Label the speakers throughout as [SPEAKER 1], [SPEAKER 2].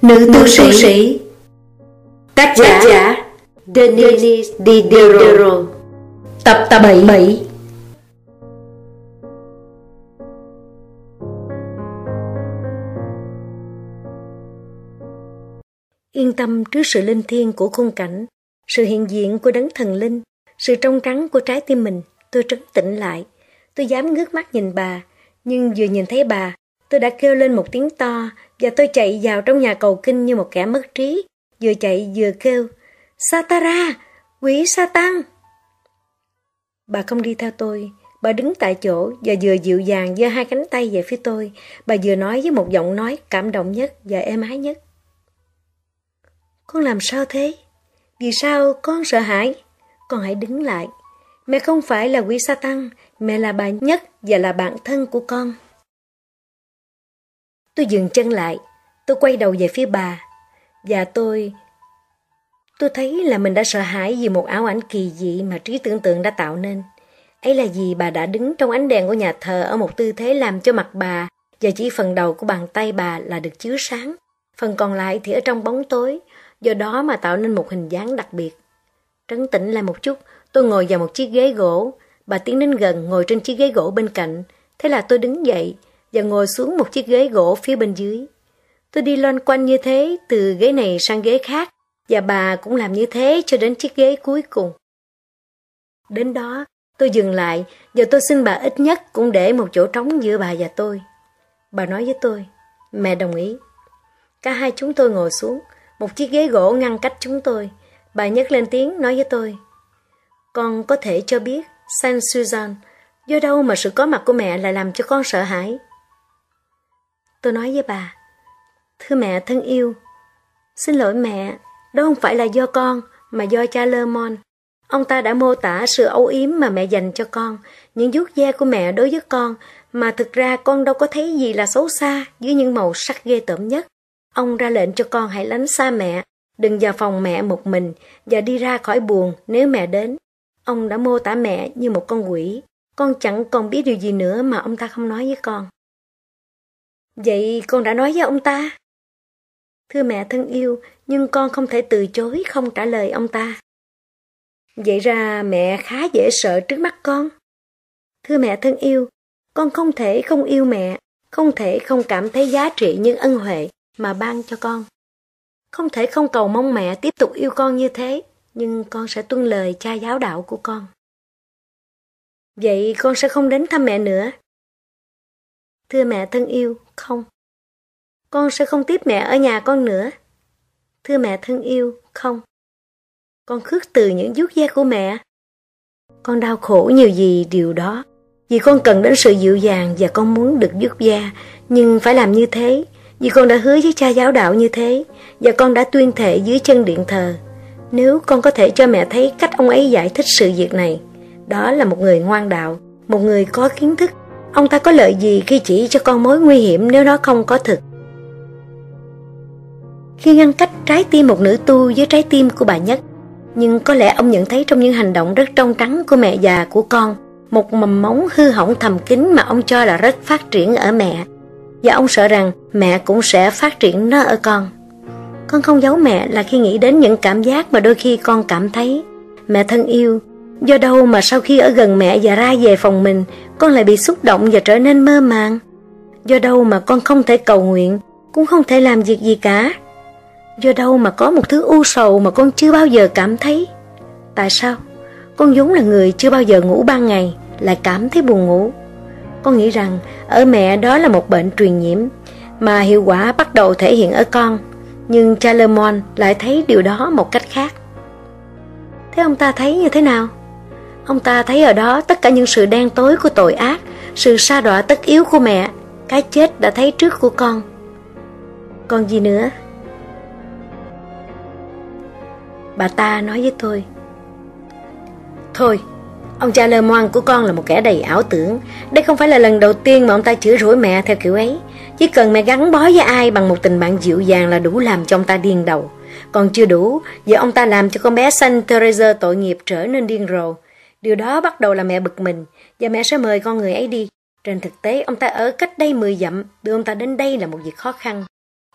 [SPEAKER 1] Nữ tu sĩ. Tác giả Denis Diderot. Tập 7. Yên tâm trước sự linh thiêng của khung cảnh, sự hiện diện của đấng thần linh, sự trong trắng của trái tim mình, tôi trấn tĩnh lại. Tôi dám ngước mắt nhìn bà, nhưng vừa nhìn thấy bà, tôi đã kêu lên một tiếng to và tôi chạy vào trong nhà cầu kinh như một kẻ mất trí, vừa chạy vừa kêu: Satara, quỷ Satan! Bà không đi theo tôi, bà đứng tại chỗ và vừa dịu dàng giơ hai cánh tay về phía tôi. Bà vừa nói với một giọng nói cảm động nhất và êm ái nhất: Con làm sao thế? Vì sao con sợ hãi? Con hãy đứng lại. Mẹ không phải là quỷ Satan, mẹ là bà Nhất và là bạn thân của con. Tôi dừng chân lại, tôi quay đầu về phía bà, và tôi thấy là mình đã sợ hãi vì một ảo ảnh kỳ dị mà trí tưởng tượng đã tạo nên. Ấy là vì bà đã đứng trong ánh đèn của nhà thờ ở một tư thế làm cho mặt bà và chỉ phần đầu của bàn tay bà là được chiếu sáng, phần còn lại thì ở trong bóng tối, do đó mà tạo nên một hình dáng đặc biệt. Trấn tĩnh lại một chút, tôi ngồi vào một chiếc ghế gỗ. Bà tiến đến gần ngồi trên chiếc ghế gỗ bên cạnh. Thế là tôi đứng dậy và ngồi xuống một chiếc ghế gỗ phía bên dưới. Tôi đi loanh quanh như thế từ ghế này sang ghế khác, và bà cũng làm như thế cho đến chiếc ghế cuối cùng. Đến đó, tôi dừng lại và tôi xin bà ít nhất cũng để một chỗ trống giữa bà và tôi. Bà nói với tôi: Mẹ đồng ý. Cả hai chúng tôi ngồi xuống, một chiếc ghế gỗ ngăn cách chúng tôi. Bà nhấc lên tiếng nói với tôi: Con có thể cho biết, Saint Susan, do đâu mà sự có mặt của mẹ lại làm cho con sợ hãi? Tôi nói với bà: Thưa mẹ thân yêu, xin lỗi mẹ, đó không phải là do con, mà do cha Le Monde. Ông ta đã mô tả sự âu yếm mà mẹ dành cho con, những vuốt ve của mẹ đối với con, mà thực ra con đâu có thấy gì là xấu xa dưới những màu sắc ghê tởm nhất. Ông ra lệnh cho con hãy lánh xa mẹ, đừng vào phòng mẹ một mình và đi ra khỏi buồng nếu mẹ đến. Ông đã mô tả mẹ như một con quỷ. Con chẳng còn biết điều gì nữa mà ông ta không nói với con. Vậy con đã nói với ông ta? Thưa mẹ thân yêu, nhưng con không thể từ chối không trả lời ông ta. Vậy ra mẹ khá dễ sợ trước mắt con. Thưa mẹ thân yêu, con không thể không yêu mẹ, không thể không cảm thấy giá trị những ân huệ mà ban cho con. Không thể không cầu mong mẹ tiếp tục yêu con như thế, nhưng con sẽ tuân lời cha giáo đạo của con. Vậy con sẽ không đến thăm mẹ nữa? Thưa mẹ thân yêu, không. Con sẽ không tiếp mẹ ở nhà con nữa? Thưa mẹ thân yêu, không. Con khước từ những vuốt ve của mẹ? Con đau khổ nhiều vì điều đó, vì con cần đến sự dịu dàng và con muốn được vuốt ve, nhưng phải làm như thế, vì con đã hứa với cha giáo đạo như thế, và con đã tuyên thệ dưới chân điện thờ. Nếu con có thể cho mẹ thấy cách ông ấy giải thích sự việc này, đó là một người ngoan đạo, một người có kiến thức. Ông ta có lợi gì khi chỉ cho con mối nguy hiểm nếu nó không có thực? Khi ngăn cách trái tim một nữ tu với trái tim của bà Nhất, nhưng có lẽ ông nhận thấy trong những hành động rất trong trắng của mẹ già của con một mầm mống hư hỏng thầm kín mà ông cho là rất phát triển ở mẹ, và ông sợ rằng mẹ cũng sẽ phát triển nó ở con. Con không giấu mẹ là khi nghĩ đến những cảm giác mà đôi khi con cảm thấy. Mẹ thân yêu, do đâu mà sau khi ở gần mẹ và ra về phòng mình, con lại bị xúc động và trở nên mơ màng? Do đâu mà con không thể cầu nguyện, cũng không thể làm việc gì cả? Do đâu mà có một thứ u sầu mà con chưa bao giờ cảm thấy? Tại sao? Con vốn là người chưa bao giờ ngủ ban ngày, lại cảm thấy buồn ngủ. Con nghĩ rằng ở mẹ đó là một bệnh truyền nhiễm, mà hiệu quả bắt đầu thể hiện ở con. Nhưng cha Le Monde lại thấy điều đó một cách khác. Thế ông ta thấy như thế nào? Ông ta thấy ở đó tất cả những sự đen tối của tội ác, sự sa đọa tất yếu của mẹ, cái chết đã thấy trước của con. Còn gì nữa? Bà ta nói với tôi: Thôi, ông cha Le Monde của con là một kẻ đầy ảo tưởng. Đây không phải là lần đầu tiên mà ông ta chửi rủa mẹ theo kiểu ấy. Chỉ cần mẹ gắn bó với ai bằng một tình bạn dịu dàng là đủ làm cho ông ta điên đầu. Còn chưa đủ, giờ ông ta làm cho con bé Saint Teresa tội nghiệp trở nên điên rồ. Điều đó bắt đầu là mẹ bực mình, và mẹ sẽ mời con người ấy đi. Trên thực tế, ông ta ở cách đây 10 dặm, đưa ông ta đến đây là một việc khó khăn.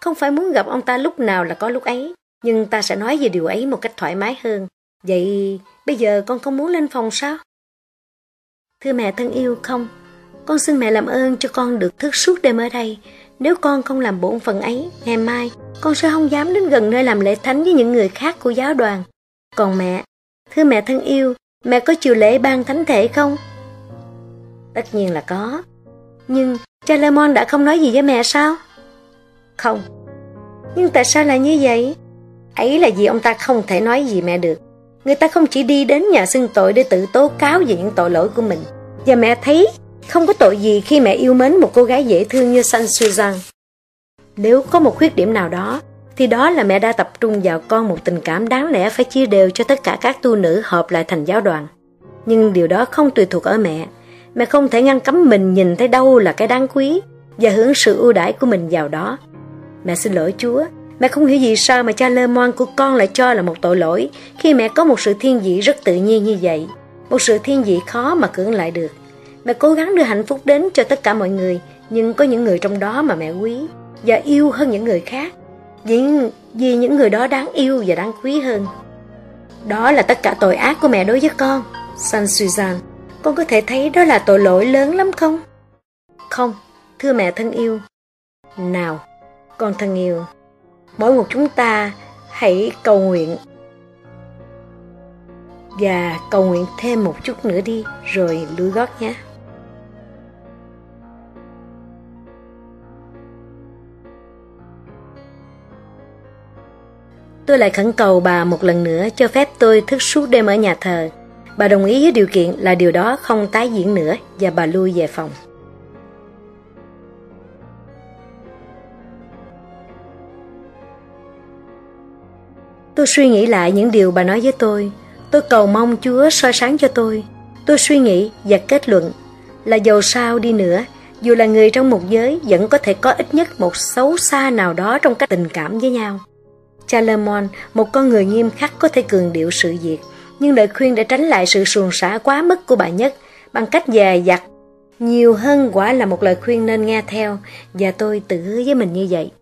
[SPEAKER 1] Không phải muốn gặp ông ta lúc nào là có lúc ấy, nhưng ta sẽ nói về điều ấy một cách thoải mái hơn. Vậy bây giờ con không muốn lên phòng sao? Thưa mẹ thân yêu, không. Con xin mẹ làm ơn cho con được thức suốt đêm ở đây. Nếu con không làm bổn phận ấy, ngày mai con sẽ không dám đến gần nơi làm lễ thánh với những người khác của giáo đoàn. Còn mẹ, thưa mẹ thân yêu, mẹ có chịu lễ ban thánh thể không? Tất nhiên là có. Nhưng cha Lemon đã không nói gì với mẹ sao? Không. Nhưng tại sao lại như vậy? Ấy là vì ông ta không thể nói gì mẹ được. Người ta không chỉ đi đến nhà xưng tội để tự tố cáo về những tội lỗi của mình. Và mẹ thấy không có tội gì khi mẹ yêu mến một cô gái dễ thương như San Susan. Nếu có một khuyết điểm nào đó, thì đó là mẹ đã tập trung vào con một tình cảm đáng lẽ phải chia đều cho tất cả các tu nữ hợp lại thành giáo đoàn. Nhưng điều đó không tùy thuộc ở mẹ. Mẹ không thể ngăn cấm mình nhìn thấy đâu là cái đáng quý và hưởng sự ưu đãi của mình vào đó. Mẹ xin lỗi Chúa. Mẹ không hiểu vì sao mà cha Lemon của con lại cho là một tội lỗi khi mẹ có một sự thiên vị rất tự nhiên như vậy. Một sự thiên vị khó mà cưỡng lại được. Mẹ cố gắng đưa hạnh phúc đến cho tất cả mọi người, nhưng có những người trong đó mà mẹ quý và yêu hơn những người khác. Vì những người đó đáng yêu và đáng quý hơn. Đó là tất cả tội ác của mẹ đối với con. San Susan, con có thể thấy đó là tội lỗi lớn lắm không? Không, thưa mẹ thân yêu. Nào, con thân yêu, mỗi một chúng ta hãy cầu nguyện. Và cầu nguyện thêm một chút nữa đi, rồi lùi gót nhé. Tôi lại khẩn cầu bà một lần nữa cho phép tôi thức suốt đêm ở nhà thờ. Bà đồng ý với điều kiện là điều đó không tái diễn nữa và bà lui về phòng. Tôi suy nghĩ lại những điều bà nói với tôi. Tôi cầu mong Chúa soi sáng cho tôi. Tôi suy nghĩ và kết luận là dầu sao đi nữa, dù là người trong một giới vẫn có thể có ít nhất một xấu xa nào đó trong các tình cảm với nhau. Cha Lemon, một con người nghiêm khắc có thể cường điệu sự việc, nhưng lời khuyên để tránh lại sự suồng sã quá mức của bà Nhất bằng cách dè dặt nhiều hơn quả là một lời khuyên nên nghe theo, và tôi tự hứa với mình như vậy.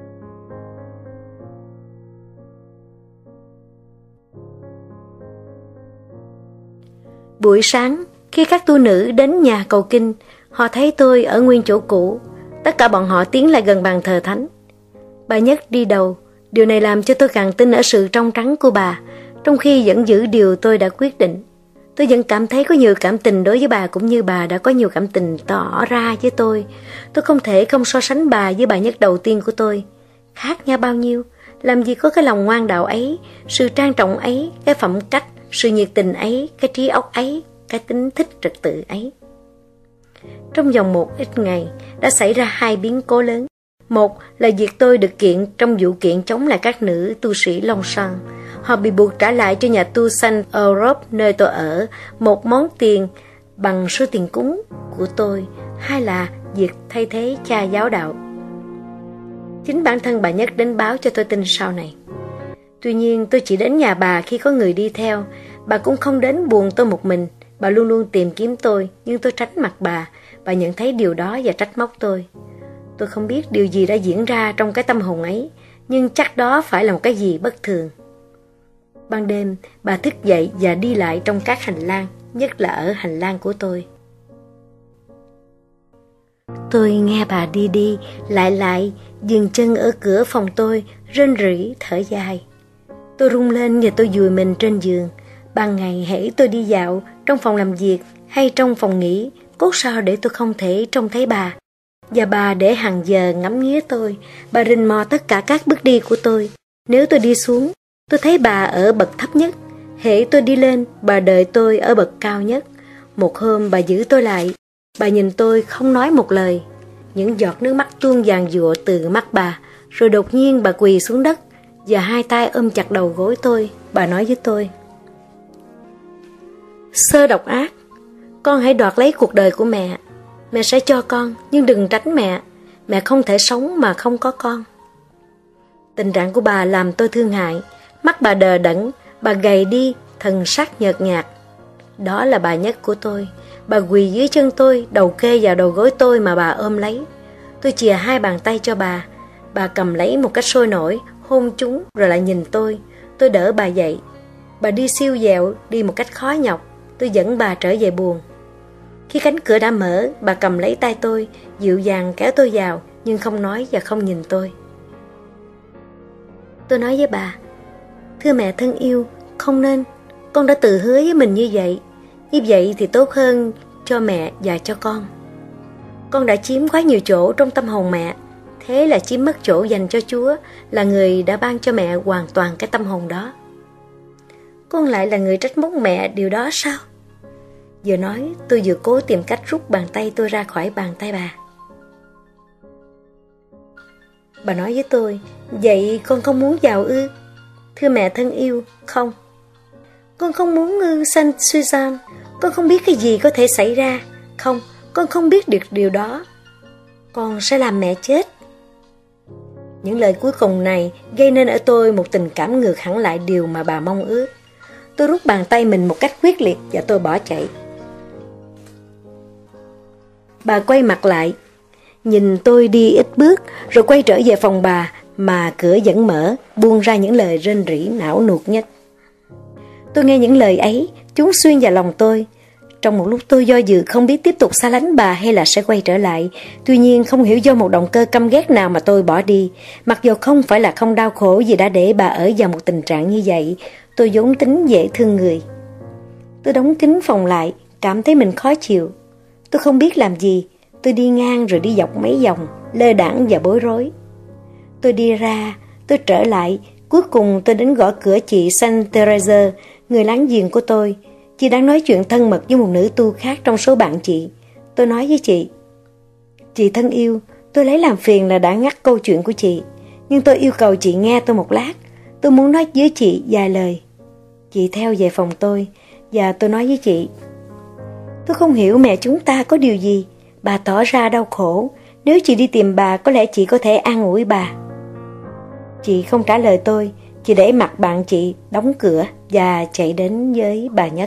[SPEAKER 1] Buổi sáng, khi các tu nữ đến nhà cầu kinh, họ thấy tôi ở nguyên chỗ cũ. Tất cả bọn họ tiến lại gần bàn thờ thánh. Bà Nhất đi đầu. Điều này làm cho tôi càng tin ở sự trong trắng của bà, trong khi vẫn giữ điều tôi đã quyết định. Tôi vẫn cảm thấy có nhiều cảm tình đối với bà, cũng như bà đã có nhiều cảm tình tỏ ra với tôi. Tôi không thể không so sánh bà với bà Nhất đầu tiên của tôi. Khác nhau bao nhiêu, làm gì có cái lòng ngoan đạo ấy, sự trang trọng ấy, cái phẩm cách, sự nhiệt tình ấy, cái trí óc ấy, cái tính thích trật tự ấy. Trong vòng một ít ngày đã xảy ra hai biến cố lớn. Một là việc tôi được kiện trong vụ kiện chống lại các nữ tu sĩ Long Sơn. Họ bị buộc trả lại cho nhà tu Saint Europe nơi tôi ở một món tiền bằng số tiền cúng của tôi. Hai là việc thay thế cha giáo đạo. Chính bản thân bà Nhất đến báo cho tôi tin sau này. Tuy nhiên tôi chỉ đến nhà bà khi có người đi theo. Bà cũng không đến buồn tôi một mình. Bà luôn luôn tìm kiếm tôi, nhưng tôi tránh mặt bà. Bà nhận thấy điều đó và trách móc tôi. Tôi không biết điều gì đã diễn ra trong cái tâm hồn ấy, nhưng chắc đó phải là một cái gì bất thường. Ban đêm, bà thức dậy và đi lại trong các hành lang, nhất là ở hành lang của tôi. Tôi nghe bà đi đi, lại, dừng chân ở cửa phòng tôi, rên rỉ, thở dài. Tôi rung lên và tôi vùi mình trên giường. Ban ngày hễ tôi đi dạo, trong phòng làm việc hay trong phòng nghỉ, cốt sao để tôi không thể trông thấy bà. Và bà để hàng giờ ngắm nghía tôi, bà rình mò tất cả các bước đi của tôi. Nếu tôi đi xuống, tôi thấy bà ở bậc thấp nhất. Hễ tôi đi lên, bà đợi tôi ở bậc cao nhất. Một hôm bà giữ tôi lại, bà nhìn tôi không nói một lời. Những giọt nước mắt tuôn giàn giụa từ mắt bà, rồi đột nhiên bà quỳ xuống đất và hai tay ôm chặt đầu gối tôi. Bà nói với tôi: Sơ độc ác, con hãy đoạt lấy cuộc đời của mẹ. Mẹ sẽ cho con, nhưng đừng tránh mẹ. Mẹ không thể sống mà không có con. Tình trạng của bà làm tôi thương hại. Mắt bà đờ đẫn, bà gầy đi, thần sắc nhợt nhạt. Đó là bà Nhất của tôi. Bà quỳ dưới chân tôi, đầu kê vào đầu gối tôi mà bà ôm lấy. Tôi chìa hai bàn tay cho bà. Bà cầm lấy một cách sôi nổi, hôn chúng rồi lại nhìn tôi. Tôi đỡ bà dậy. Bà đi siêu dẹo, đi một cách khó nhọc. Tôi dẫn bà trở về buồng. Khi cánh cửa đã mở, bà cầm lấy tay tôi, dịu dàng kéo tôi vào, nhưng không nói và không nhìn tôi. Tôi nói với bà, thưa mẹ thân yêu, không nên. Con đã tự hứa với mình như vậy. Như vậy thì tốt hơn cho mẹ và cho con. Con đã chiếm quá nhiều chỗ trong tâm hồn mẹ. Thế là chiếm mất chỗ dành cho Chúa, là người đã ban cho mẹ hoàn toàn cái tâm hồn đó. Con lại là người trách móc mẹ điều đó sao? Vừa nói, tôi vừa cố tìm cách rút bàn tay tôi ra khỏi bàn tay bà. Bà nói với tôi, vậy con không muốn vào ư? Thưa mẹ thân yêu, không. Con không muốn ư, Saint Suzanne. Con không biết cái gì có thể xảy ra. Không, con không biết được điều đó. Con sẽ làm mẹ chết. Những lời cuối cùng này gây nên ở tôi một tình cảm ngược hẳn lại điều mà bà mong ước. Tôi rút bàn tay mình một cách quyết liệt và tôi bỏ chạy. Bà quay mặt lại, nhìn tôi đi ít bước rồi quay trở về phòng bà mà cửa vẫn mở, buông ra những lời rên rỉ não nuột nhất. Tôi nghe những lời ấy, chúng xuyên vào lòng tôi. Trong một lúc tôi do dự không biết tiếp tục xa lánh bà hay là sẽ quay trở lại. Tuy nhiên không hiểu do một động cơ căm ghét nào mà tôi bỏ đi. Mặc dù không phải là không đau khổ vì đã để bà ở vào một tình trạng như vậy. Tôi vốn tính dễ thương người. Tôi đóng kín phòng lại, cảm thấy mình khó chịu. Tôi không biết làm gì. Tôi đi ngang rồi đi dọc mấy vòng, lơ đãng và bối rối. Tôi đi ra, tôi trở lại. Cuối cùng tôi đến gõ cửa chị Saint Therese, người láng giềng của tôi. Chị đang nói chuyện thân mật với một nữ tu khác trong số bạn chị. Tôi nói với chị thân yêu, tôi lấy làm phiền là đã ngắt câu chuyện của chị, nhưng tôi yêu cầu chị nghe tôi một lát. Tôi muốn nói với chị vài lời. Chị theo về phòng tôi và tôi nói với chị, tôi không hiểu mẹ chúng ta có điều gì. Bà tỏ ra đau khổ. Nếu chị đi tìm bà, có lẽ chị có thể an ủi bà. Chị không trả lời tôi. Chị để mặc bạn chị đóng cửa và chạy đến với bà Nhất.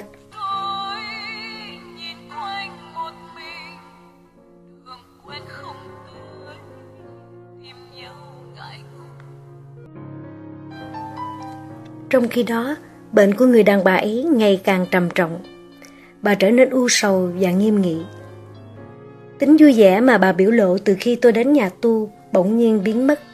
[SPEAKER 1] Trong khi đó, bệnh của người đàn bà ấy ngày càng trầm trọng. Bà trở nên u sầu và nghiêm nghị. Tính vui vẻ mà bà biểu lộ từ khi tôi đến nhà tu bỗng nhiên biến mất.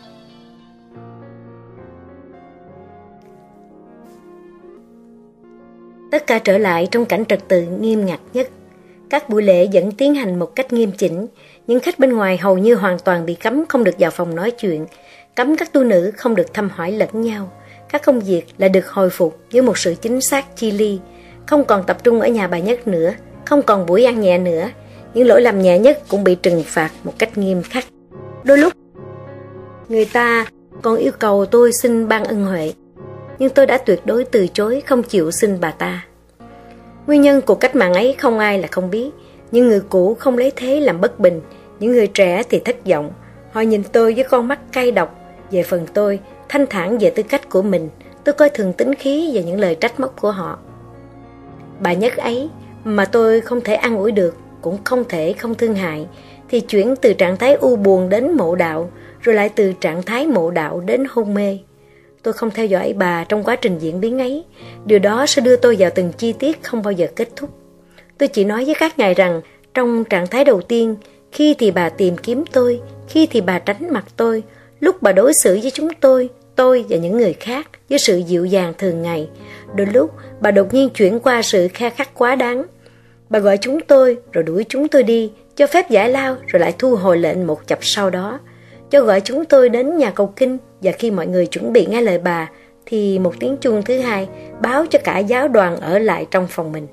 [SPEAKER 1] Tất cả trở lại trong cảnh trật tự nghiêm ngặt nhất. Các buổi lễ vẫn tiến hành một cách nghiêm chỉnh. Những khách bên ngoài hầu như hoàn toàn bị cấm không được vào phòng nói chuyện, cấm các tu nữ không được thăm hỏi lẫn nhau. Các công việc lại được hồi phục với một sự chính xác chi li. Không còn tập trung ở nhà bà Nhất nữa, không còn buổi ăn nhẹ nữa. Những lỗi làm nhẹ nhất cũng bị trừng phạt một cách nghiêm khắc. Đôi lúc, người ta còn yêu cầu tôi xin ban ân huệ, nhưng tôi đã tuyệt đối từ chối không chịu xin bà ta. Nguyên nhân của cách mạng ấy không ai là không biết. Những người cũ không lấy thế làm bất bình, những người trẻ thì thất vọng. Họ nhìn tôi với con mắt cay độc. Về phần tôi, thanh thản về tư cách của mình, tôi coi thường tính khí và những lời trách móc của họ. Bà Nhất ấy mà tôi không thể an ủi được, cũng không thể không thương hại, thì chuyển từ trạng thái u buồn đến mộ đạo, rồi lại từ trạng thái mộ đạo đến hôn mê. Tôi không theo dõi bà trong quá trình diễn biến ấy. Điều đó sẽ đưa tôi vào từng chi tiết không bao giờ kết thúc. Tôi chỉ nói với các ngài rằng, trong trạng thái đầu tiên, khi thì bà tìm kiếm tôi, khi thì bà tránh mặt tôi. Lúc bà đối xử với chúng tôi và những người khác với sự dịu dàng thường ngày. Đôi lúc bà đột nhiên chuyển qua sự kha khắc quá đáng. Bà gọi chúng tôi rồi đuổi chúng tôi đi, cho phép giải lao rồi lại thu hồi lệnh một chập sau đó, cho gọi chúng tôi đến nhà cầu kinh, và khi mọi người chuẩn bị nghe lời bà thì một tiếng chuông thứ hai báo cho cả giáo đoàn ở lại trong phòng mình.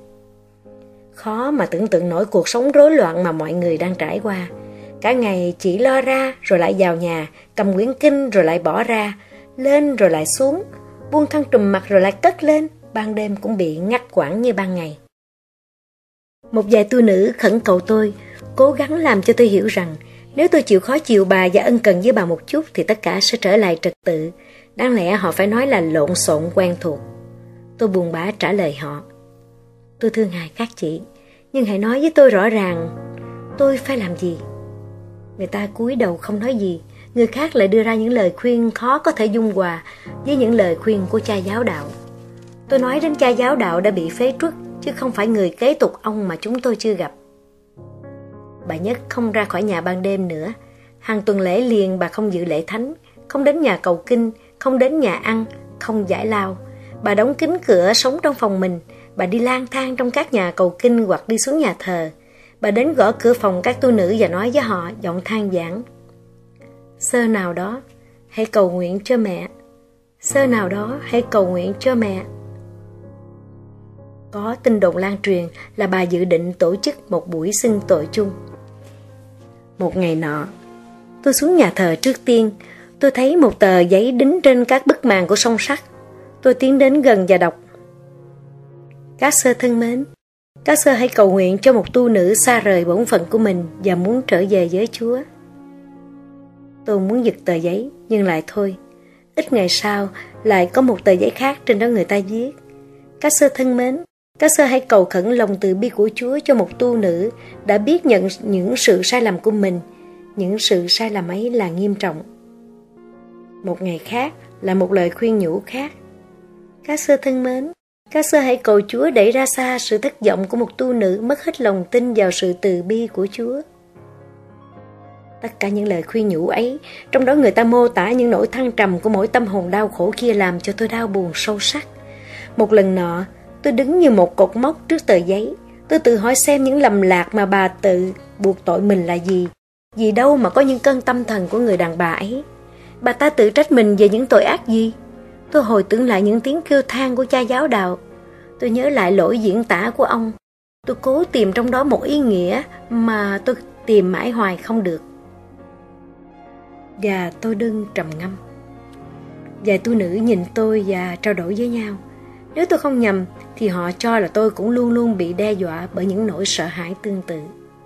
[SPEAKER 1] Khó mà tưởng tượng nổi cuộc sống rối loạn mà mọi người đang trải qua. Cả ngày chỉ lo ra rồi lại vào nhà, cầm quyển kinh rồi lại bỏ ra, lên rồi lại xuống, buông khăn trùm mặt rồi lại cất lên. Ban đêm cũng bị ngắt quãng như ban ngày. Một vài tu nữ khẩn cầu tôi, cố gắng làm cho tôi hiểu rằng nếu tôi chịu khó chiều bà và ân cần với bà một chút thì tất cả sẽ trở lại trật tự. Đáng lẽ họ phải nói là lộn xộn quen thuộc. Tôi buồn bã trả lời họ, tôi thương hại các chị, nhưng hãy nói với tôi rõ ràng tôi phải làm gì. Người ta cúi đầu không nói gì, người khác lại đưa ra những lời khuyên khó có thể dung hòa với những lời khuyên của cha giáo đạo. Tôi nói đến cha giáo đạo đã bị phế truất, chứ không phải người kế tục ông mà chúng tôi chưa gặp. Bà Nhất không ra khỏi nhà ban đêm nữa. Hàng tuần lễ liền bà không dự lễ thánh, không đến nhà cầu kinh, không đến nhà ăn, không giải lao. Bà đóng kín cửa sống trong phòng mình. Bà đi lang thang trong các nhà cầu kinh hoặc đi xuống nhà thờ. Bà đến gõ cửa phòng các tu nữ và nói với họ giọng than vãn: Sơ nào đó, hãy cầu nguyện cho mẹ. Sơ nào đó, hãy cầu nguyện cho mẹ. Có tin đồn lan truyền là bà dự định tổ chức một buổi xưng tội chung. Một ngày nọ, tôi xuống nhà thờ trước tiên. Tôi thấy một tờ giấy đính trên các bức màn của song sắt. Tôi tiến đến gần và đọc: Các sơ thân mến, các sơ hãy cầu nguyện cho một tu nữ xa rời bổn phận của mình và muốn trở về với Chúa. Tôi muốn giật tờ giấy, nhưng lại thôi. Ít ngày sau, lại có một tờ giấy khác, trên đó người ta viết: Các sơ thân mến, các sơ hãy cầu khẩn lòng từ bi của Chúa cho một tu nữ đã biết nhận những sự sai lầm của mình. Những sự sai lầm ấy là nghiêm trọng. Một ngày khác là một lời khuyên nhủ khác: Các sơ thân mến, các sơ hãy cầu Chúa đẩy ra xa sự thất vọng của một tu nữ mất hết lòng tin vào sự từ bi của Chúa. Tất cả những lời khuyên nhủ ấy, trong đó người ta mô tả những nỗi thăng trầm của mỗi tâm hồn đau khổ kia, làm cho tôi đau buồn sâu sắc. Một lần nọ, tôi đứng như một cột mốc trước tờ giấy. Tôi tự hỏi xem những lầm lạc mà bà tự buộc tội mình là gì. Vì đâu mà có những cơn tâm thần của người đàn bà ấy. Bà ta tự trách mình về những tội ác gì? Tôi hồi tưởng lại những tiếng kêu than của cha giáo đạo. Tôi nhớ lại lỗi diễn tả của ông. Tôi cố tìm trong đó một ý nghĩa mà tôi tìm mãi hoài không được. Và tôi đương trầm ngâm. Vài tu nữ nhìn tôi và trao đổi với nhau. Nếu tôi không nhầm thì họ cho là tôi cũng luôn luôn bị đe dọa bởi những nỗi sợ hãi tương tự.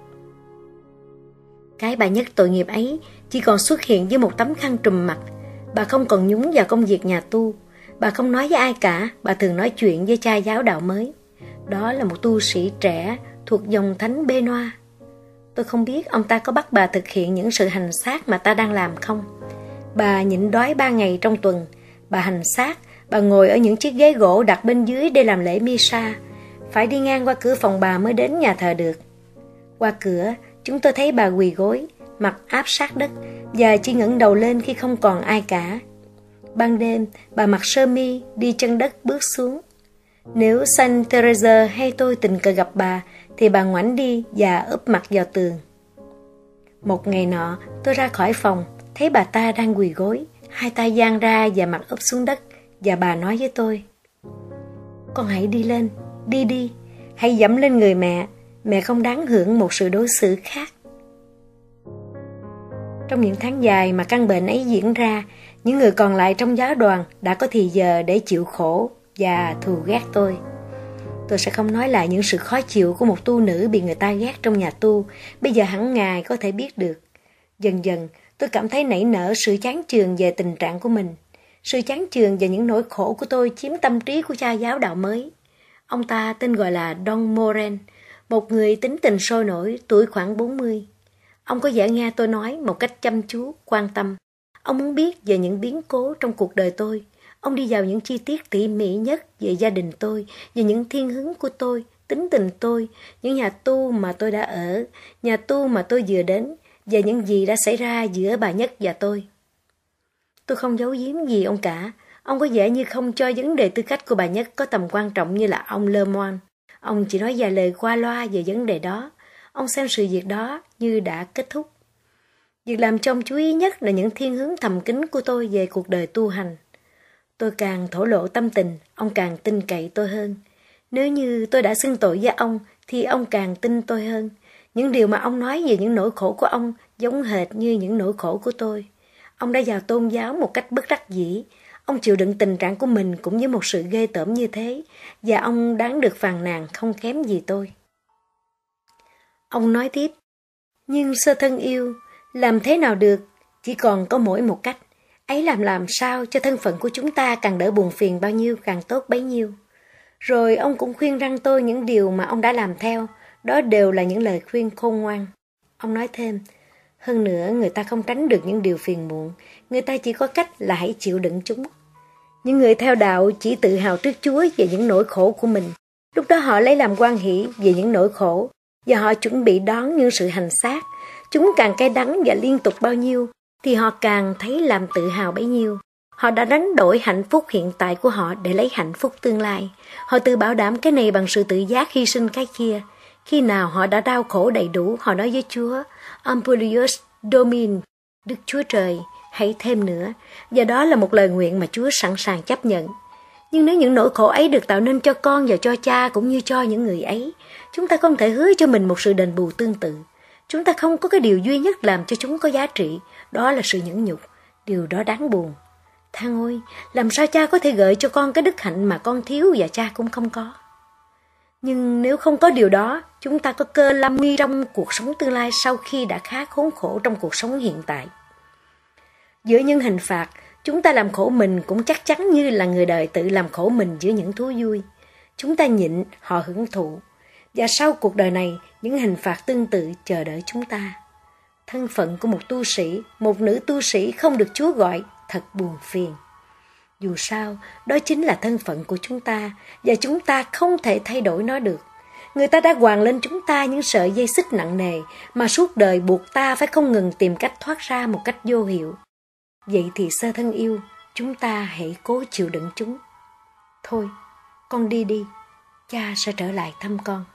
[SPEAKER 1] Cái bà Nhất tội nghiệp ấy chỉ còn xuất hiện với một tấm khăn trùm mặt. Bà không còn nhúng vào công việc nhà tu. Bà không nói với ai cả. Bà thường nói chuyện với cha giáo đạo mới. Đó là một tu sĩ trẻ thuộc dòng thánh Benoa. Tôi không biết ông ta có bắt bà thực hiện những sự hành xác mà ta đang làm không. Bà nhịn đói 3 ngày trong tuần. Bà hành xác. Bà ngồi ở những chiếc ghế gỗ đặt bên dưới để làm lễ Misa. Phải đi ngang qua cửa phòng bà mới đến nhà thờ được. Qua cửa, chúng tôi thấy bà quỳ gối, mặt áp sát đất, và chỉ ngẩng đầu lên khi không còn ai cả. Ban đêm, bà mặc sơ mi, đi chân đất bước xuống. Nếu Saint Teresa hay tôi tình cờ gặp bà, thì bà ngoảnh đi và úp mặt vào tường. Một ngày nọ, tôi ra khỏi phòng, thấy bà ta đang quỳ gối, hai tay dang ra và mặt úp xuống đất, và bà nói với tôi: Con hãy đi lên, đi đi, hãy dẫm lên người mẹ không đáng hưởng một sự đối xử khác. Trong những tháng dài mà căn bệnh ấy diễn ra, những người còn lại trong giáo đoàn đã có thì giờ để chịu khổ và thù ghét tôi. Tôi sẽ không nói lại những sự khó chịu của một tu nữ bị người ta ghét trong nhà tu. Bây giờ hẳn ngài có thể biết được. Dần dần tôi cảm thấy nảy nở sự chán chường về tình trạng của mình. Sự chán chường và những nỗi khổ của tôi chiếm tâm trí của cha giáo đạo mới. Ông ta tên gọi là Don Moren, một người tính tình sôi nổi, tuổi khoảng 40. Ông có vẻ nghe tôi nói một cách chăm chú, quan tâm. Ông muốn biết về những biến cố trong cuộc đời tôi. Ông đi vào những chi tiết tỉ mỉ nhất về gia đình tôi, về những thiên hướng của tôi, tính tình tôi, những nhà tu mà tôi đã ở, nhà tu mà tôi vừa đến, và những gì đã xảy ra giữa bà Nhất và tôi. Tôi không giấu giếm gì ông cả. Ông có vẻ như không cho vấn đề tư cách của bà Nhất có tầm quan trọng như là ông Lemoine. Ông chỉ nói vài lời qua loa về vấn đề đó. Ông xem sự việc đó như đã kết thúc. Việc làm cho ông chú ý nhất là những thiên hướng thầm kín của tôi về cuộc đời tu hành. Tôi càng thổ lộ tâm tình, ông càng tin cậy tôi hơn. Nếu như tôi đã xưng tội với ông, thì ông càng tin tôi hơn. Những điều mà ông nói về những nỗi khổ của ông giống hệt như những nỗi khổ của tôi. Ông đã vào tôn giáo một cách bất đắc dĩ. Ông chịu đựng tình trạng của mình cũng với một sự ghê tởm như thế, và ông đáng được phàn nàn không kém gì tôi. Ông nói tiếp: Nhưng sơ thân yêu, làm thế nào được, chỉ còn có mỗi một cách. Ấy làm sao cho thân phận của chúng ta càng đỡ buồn phiền bao nhiêu càng tốt bấy nhiêu. Rồi ông cũng khuyên răn tôi những điều mà ông đã làm theo. Đó đều là những lời khuyên khôn ngoan. Ông nói thêm: Hơn nữa, người ta không tránh được những điều phiền muộn, người ta chỉ có cách là hãy chịu đựng chúng. Những người theo đạo chỉ tự hào trước Chúa về những nỗi khổ của mình. Lúc đó họ lấy làm hoan hỷ về những nỗi khổ, và họ chuẩn bị đón những sự hành xác. Chúng càng cay đắng và liên tục bao nhiêu, thì họ càng thấy làm tự hào bấy nhiêu. Họ đã đánh đổi hạnh phúc hiện tại của họ để lấy hạnh phúc tương lai. Họ tự bảo đảm cái này bằng sự tự giác hy sinh cái kia. Khi nào họ đã đau khổ đầy đủ, họ nói với Chúa, Ampelius Domin, Đức Chúa Trời, hãy thêm nữa. Và đó là một lời nguyện mà Chúa sẵn sàng chấp nhận. Nhưng nếu những nỗi khổ ấy được tạo nên cho con và cho cha cũng như cho những người ấy, chúng ta không thể hứa cho mình một sự đền bù tương tự. Chúng ta không có cái điều duy nhất làm cho chúng có giá trị, đó là sự nhẫn nhục. Điều đó đáng buồn. Thang ôi, làm sao cha có thể gợi cho con cái đức hạnh mà con thiếu và cha cũng không có? Nhưng nếu không có điều đó, chúng ta có cơ lâm nguy trong cuộc sống tương lai sau khi đã khá khốn khổ trong cuộc sống hiện tại. Giữa những hình phạt, chúng ta làm khổ mình cũng chắc chắn như là người đời tự làm khổ mình giữa những thú vui. Chúng ta nhịn, họ hưởng thụ. Và sau cuộc đời này, những hình phạt tương tự chờ đợi chúng ta. Thân phận của một tu sĩ, một nữ tu sĩ không được Chúa gọi, thật buồn phiền. Dù sao, đó chính là thân phận của chúng ta, và chúng ta không thể thay đổi nó được. Người ta đã quàng lên chúng ta những sợi dây xích nặng nề, mà suốt đời buộc ta phải không ngừng tìm cách thoát ra một cách vô hiệu. Vậy thì sơ thân yêu, chúng ta hãy cố chịu đựng chúng. Thôi, con đi đi, cha sẽ trở lại thăm con.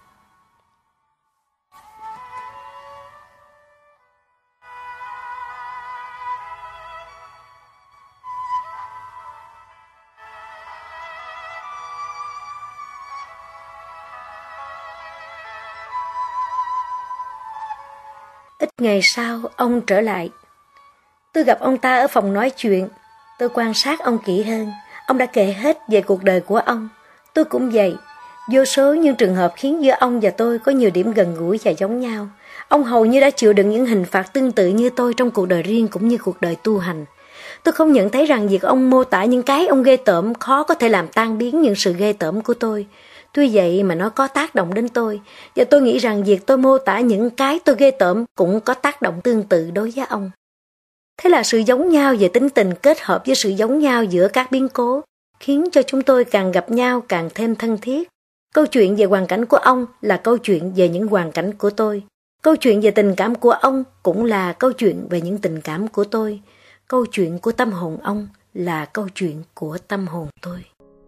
[SPEAKER 1] Ít ngày sau, ông trở lại. Tôi gặp ông ta ở phòng nói chuyện. Tôi quan sát ông kỹ hơn. Ông đã kể hết về cuộc đời của ông. Tôi cũng vậy. Vô số những trường hợp khiến giữa ông và tôi có nhiều điểm gần gũi và giống nhau. Ông hầu như đã chịu đựng những hình phạt tương tự như tôi trong cuộc đời riêng cũng như cuộc đời tu hành. Tôi không nhận thấy rằng việc ông mô tả những cái ông ghê tởm khó có thể làm tan biến những sự ghê tởm của tôi. Tuy vậy mà nó có tác động đến tôi, và tôi nghĩ rằng việc tôi mô tả những cái tôi ghê tởm cũng có tác động tương tự đối với ông. Thế là sự giống nhau về tính tình kết hợp với sự giống nhau giữa các biến cố, khiến cho chúng tôi càng gặp nhau càng thêm thân thiết. Câu chuyện về hoàn cảnh của ông là câu chuyện về những hoàn cảnh của tôi. Câu chuyện về tình cảm của ông cũng là câu chuyện về những tình cảm của tôi. Câu chuyện của tâm hồn ông là câu chuyện của tâm hồn tôi.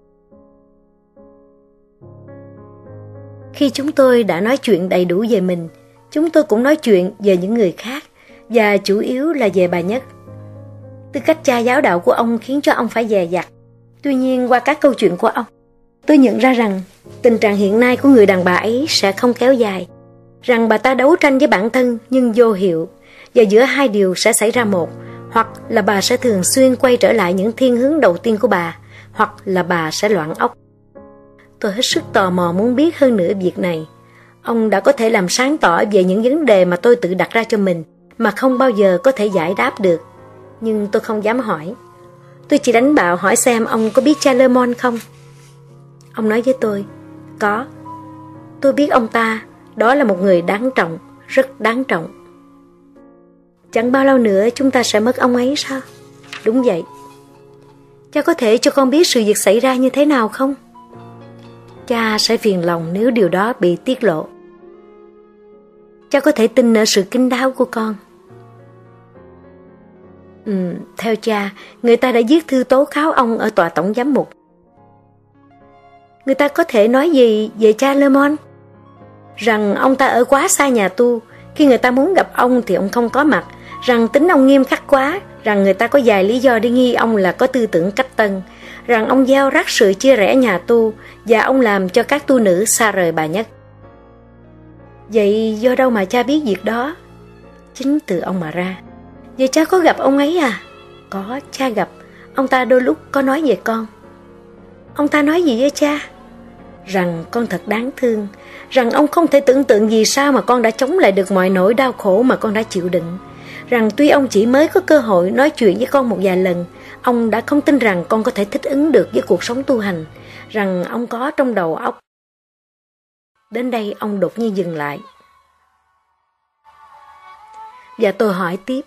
[SPEAKER 1] Khi chúng tôi đã nói chuyện đầy đủ về mình, chúng tôi cũng nói chuyện về những người khác, và chủ yếu là về bà Nhất. Tư cách cha giáo đạo của ông khiến cho ông phải dè dặt. Tuy nhiên qua các câu chuyện của ông, tôi nhận ra rằng tình trạng hiện nay của người đàn bà ấy sẽ không kéo dài, rằng bà ta đấu tranh với bản thân nhưng vô hiệu, và giữa hai điều sẽ xảy ra một, hoặc là bà sẽ thường xuyên quay trở lại những thiên hướng đầu tiên của bà, hoặc là bà sẽ loạn óc. Tôi hết sức tò mò muốn biết hơn nữa việc này. Ông đã có thể làm sáng tỏ về những vấn đề mà tôi tự đặt ra cho mình, mà không bao giờ có thể giải đáp được. Nhưng tôi không dám hỏi. Tôi chỉ đánh bạo hỏi xem ông có biết cha Le Mon không? Ông nói với tôi, có. Tôi biết ông ta, đó là một người đáng trọng, rất đáng trọng. Chẳng bao lâu nữa chúng ta sẽ mất ông ấy sao? Đúng vậy. Cha có thể cho con biết sự việc xảy ra như thế nào không? Cha sẽ phiền lòng nếu điều đó bị tiết lộ. Cha có thể tin ở sự kín đáo của con. Theo cha, người ta đã viết thư tố cáo ông ở tòa tổng giám mục. Người ta có thể nói gì về cha Le Mon? Rằng ông ta ở quá xa nhà tu, khi người ta muốn gặp ông thì ông không có mặt, rằng tính ông nghiêm khắc quá, rằng người ta có vài lý do để nghi ông là có tư tưởng cách tân, rằng ông gieo rắc sự chia rẽ nhà tu, và ông làm cho các tu nữ xa rời bà Nhất. Vậy do đâu mà cha biết việc đó? Chính từ ông mà ra. Vậy cha có gặp ông ấy à? Có, cha gặp. Ông ta đôi lúc có nói về con. Ông ta nói gì với cha? Rằng con thật đáng thương, rằng ông không thể tưởng tượng vì sao mà con đã chống lại được mọi nỗi đau khổ mà con đã chịu đựng, rằng tuy ông chỉ mới có cơ hội nói chuyện với con một vài lần, ông đã không tin rằng con có thể thích ứng được với cuộc sống tu hành, rằng ông có trong đầu óc. Đến đây ông đột nhiên dừng lại. Và tôi hỏi tiếp.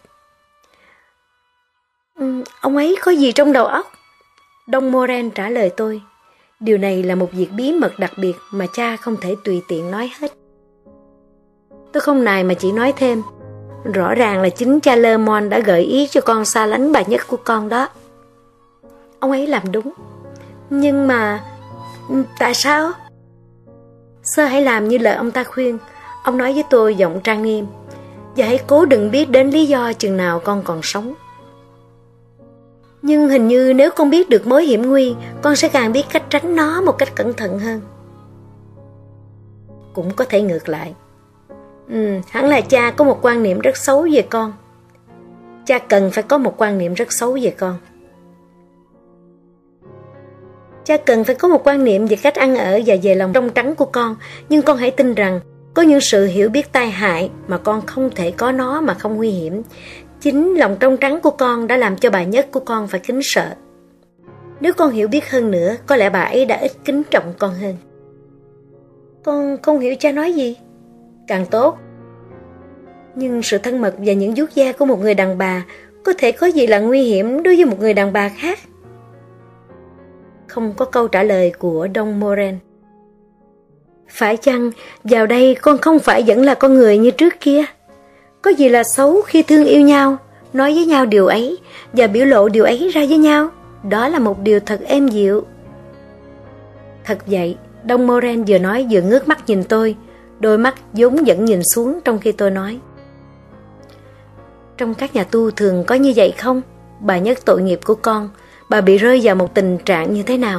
[SPEAKER 1] Ông ấy có gì trong đầu óc? Don Moran trả lời tôi. Điều này là một việc bí mật đặc biệt mà cha không thể tùy tiện nói hết. Tôi không nài mà chỉ nói thêm. Rõ ràng là chính cha Lermont đã gợi ý cho con xa lánh bà nhất của con đó. Ông ấy làm đúng. Nhưng mà... tại sao? Sơ hãy làm như lời ông ta khuyên. Ông nói với tôi giọng trang nghiêm. Và hãy cố đừng biết đến lý do chừng nào con còn sống. Nhưng hình như nếu con biết được mối hiểm nguy, con sẽ càng biết cách tránh nó một cách cẩn thận hơn. Cũng có thể ngược lại. Hẳn là cha có một quan niệm rất xấu về con. Cha cần phải có một quan niệm rất xấu về con. Cha cần phải có một quan niệm về cách ăn ở và về lòng trong trắng của con. Nhưng con hãy tin rằng có những sự hiểu biết tai hại mà con không thể có nó mà không nguy hiểm. Chính lòng trong trắng của con đã làm cho bà nhất của con phải kính sợ. Nếu con hiểu biết hơn nữa, có lẽ bà ấy đã ít kính trọng con hơn. Con không hiểu cha nói gì. Càng tốt. Nhưng sự thân mật và những vuốt ve của một người đàn bà có thể có gì là nguy hiểm đối với một người đàn bà khác? Không có câu trả lời của Don Moran. Phải chăng vào đây con không phải vẫn là con người như trước kia? Có gì là xấu khi thương yêu nhau, nói với nhau điều ấy và biểu lộ điều ấy ra với nhau? Đó là một điều thật êm dịu. Thật vậy, Don Moran vừa nói vừa ngước mắt nhìn tôi, đôi mắt vốn vẫn nhìn xuống trong khi tôi nói. Trong các nhà tu thường có như vậy không? Bà nhất tội nghiệp của con, bà bị rơi vào một tình trạng như thế nào?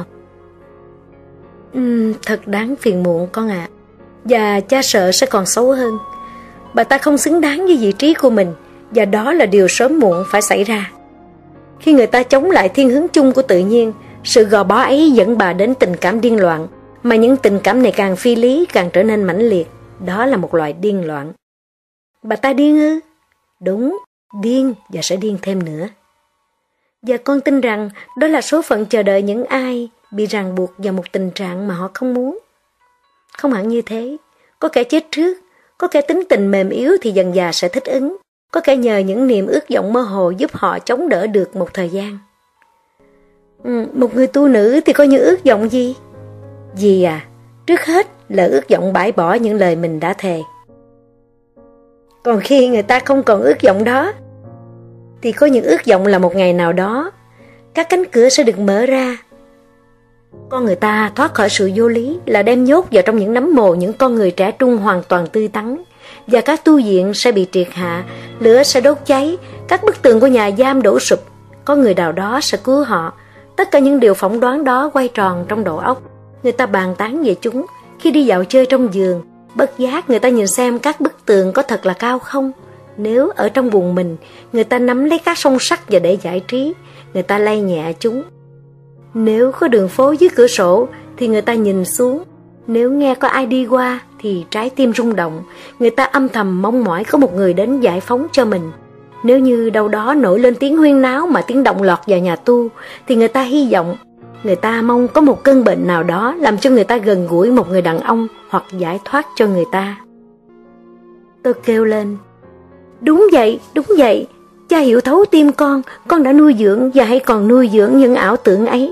[SPEAKER 1] Thật đáng phiền muộn con ạ. Và cha sợ sẽ còn xấu hơn. Bà ta không xứng đáng với vị trí của mình, và đó là điều sớm muộn phải xảy ra. Khi người ta chống lại thiên hướng chung của tự nhiên, sự gò bó ấy dẫn bà đến tình cảm điên loạn, mà những tình cảm này càng phi lý càng trở nên mãnh liệt. Đó là một loại điên loạn. Bà ta điên ư? Đúng, điên và sẽ điên thêm nữa. Và con tin rằng đó là số phận chờ đợi những ai bị ràng buộc vào một tình trạng mà họ không muốn. Không hẳn như thế. Có kẻ chết trước, có kẻ tính tình mềm yếu thì dần dà sẽ thích ứng, có kẻ nhờ những niềm ước vọng mơ hồ giúp họ chống đỡ được một thời gian. Một người tu nữ thì có những ước vọng gì? Gì à? Trước hết là ước vọng bãi bỏ những lời mình đã thề. Còn khi người ta không còn ước vọng đó, thì có những ước vọng là một ngày nào đó các cánh cửa sẽ được mở ra. Con người ta thoát khỏi sự vô lý là đem nhốt vào trong những nấm mồ những con người trẻ trung hoàn toàn tươi tắn, và các tu viện sẽ bị triệt hạ, lửa sẽ đốt cháy, các bức tường của nhà giam đổ sụp. Có người nào đó sẽ cứu họ. Tất cả những điều phỏng đoán đó quay tròn trong đầu óc. Người ta bàn tán về chúng khi đi dạo chơi trong vườn. Bất giác người ta nhìn xem các bức tường có thật là cao không. Nếu ở trong buồng mình, người ta nắm lấy các song sắt và để giải trí, người ta lay nhẹ chúng. Nếu có đường phố dưới cửa sổ thì người ta nhìn xuống. Nếu nghe có ai đi qua thì trái tim rung động. Người ta âm thầm mong mỏi có một người đến giải phóng cho mình. Nếu như đâu đó nổi lên tiếng huyên náo mà tiếng động lọt vào nhà tu thì người ta hy vọng, người ta mong có một cơn bệnh nào đó làm cho người ta gần gũi một người đàn ông hoặc giải thoát cho người ta. Tôi kêu lên. Đúng vậy, cha hiểu thấu tim con đã nuôi dưỡng và hãy còn nuôi dưỡng những ảo tưởng ấy.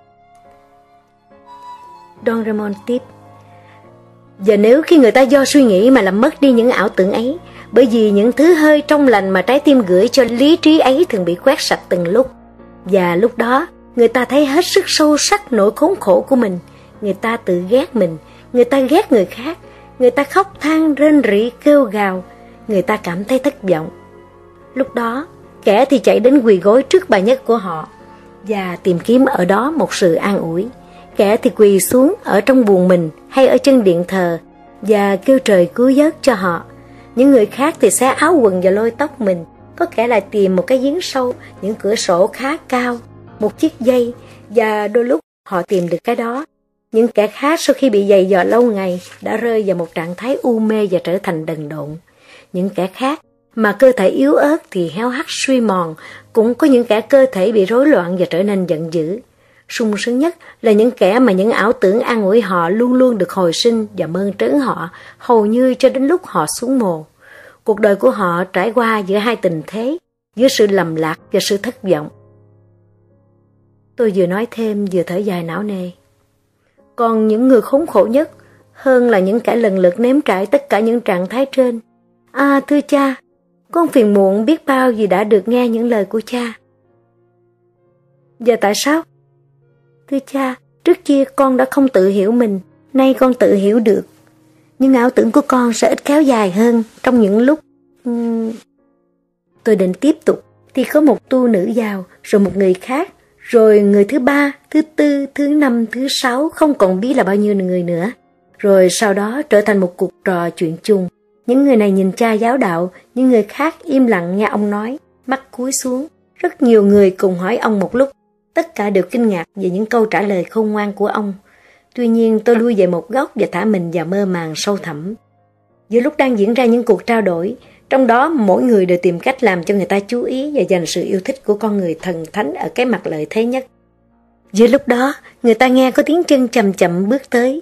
[SPEAKER 1] Don Ramon tiếp. Và nếu khi người ta do suy nghĩ mà làm mất đi những ảo tưởng ấy, bởi vì những thứ hơi trong lành mà trái tim gửi cho lý trí ấy thường bị quét sạch từng lúc, và lúc đó người ta thấy hết sức sâu sắc nỗi khốn khổ của mình. Người ta tự ghét mình, người ta ghét người khác, người ta khóc than rên rỉ kêu gào, người ta cảm thấy thất vọng. Lúc đó kẻ thì chạy đến quỳ gối trước bà nhất của họ và tìm kiếm ở đó một sự an ủi. Kẻ thì quỳ xuống ở trong buồng mình hay ở chân điện thờ và kêu trời cứu vớt cho họ. Những người khác thì xé áo quần và lôi tóc mình. Có kẻ lại tìm một cái giếng sâu, những cửa sổ khá cao, một chiếc dây, và đôi lúc họ tìm được cái đó. Những kẻ khác sau khi bị giày vò lâu ngày đã rơi vào một trạng thái u mê và trở thành đần độn. Những kẻ khác mà cơ thể yếu ớt thì héo hắt suy mòn. Cũng có những kẻ cơ thể bị rối loạn và trở nên giận dữ. Sung sướng nhất là những kẻ mà những ảo tưởng an ủi họ luôn luôn được hồi sinh và mơn trớn họ hầu như cho đến lúc họ xuống mồ. Cuộc đời của họ trải qua giữa hai tình thế, giữa sự lầm lạc và sự thất vọng. Tôi vừa nói thêm vừa thở dài não nề. Còn những người khốn khổ nhất hơn là những kẻ lần lượt nếm trải tất cả những trạng thái trên. À, thưa cha, con phiền muộn biết bao vì đã được nghe những lời của cha. Và tại sao? Thưa cha, trước kia con đã không tự hiểu mình, nay con tự hiểu được. Nhưng ảo tưởng của con sẽ ít kéo dài hơn trong những lúc... Tôi định tiếp tục, thì có một tu nữ vào, rồi một người khác, rồi người thứ ba, thứ tư, thứ năm, thứ sáu, không còn biết là bao nhiêu người nữa. Rồi sau đó trở thành một cuộc trò chuyện chung. Những người này nhìn cha giáo đạo, những người khác im lặng nghe ông nói, mắt cúi xuống. Rất nhiều người cùng hỏi ông một lúc. Tất cả đều kinh ngạc về những câu trả lời khôn ngoan của ông. Tuy nhiên tôi lui về một góc và thả mình vào mơ màng sâu thẳm. Giữa lúc đang diễn ra những cuộc trao đổi, trong đó mỗi người đều tìm cách làm cho người ta chú ý và dành sự yêu thích của con người thần thánh ở cái mặt lợi thế nhất. Giữa lúc đó, người ta nghe có tiếng chân chậm chậm bước tới.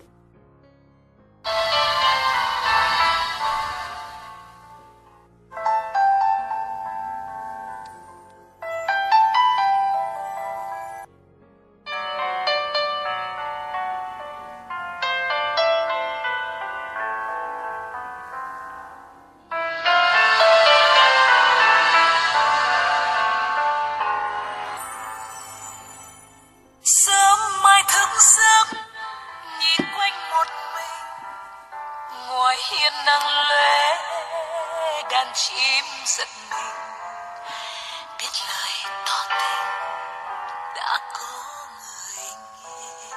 [SPEAKER 2] Sớm mai thức giấc nhìn quanh một mình, ngoài hiên nắng lóe đàn chim giật mình, biết lời tỏ tình đã có người nghe.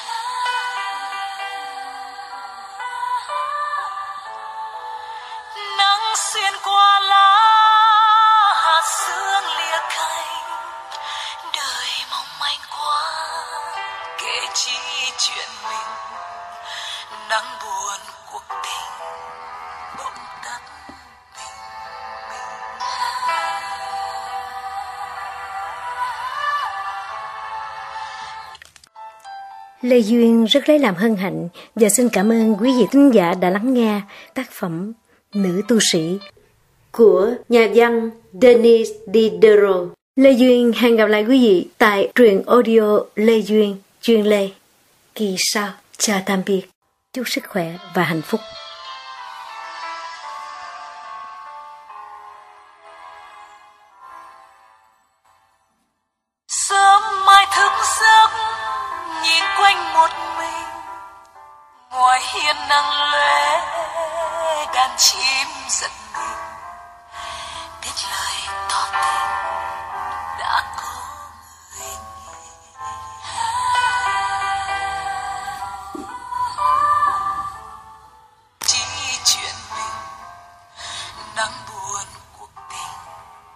[SPEAKER 2] Nắng xuyên qua lá, hạt sương lìa cành, đời mong manh quá kể chi chuyện mình, nắng buồn cuộc tình bỗng tắt bình minh.
[SPEAKER 1] Lê Duyên rất lấy làm hân hạnh và xin cảm ơn quý vị thính giả đã lắng nghe tác phẩm Nữ tu sĩ của nhà văn Denis Diderot. Lê Duyên hẹn gặp lại quý vị tại truyện audio Lê Duyên chuyên Lê kỳ sau. Chào tạm biệt, chúc sức khỏe và hạnh phúc.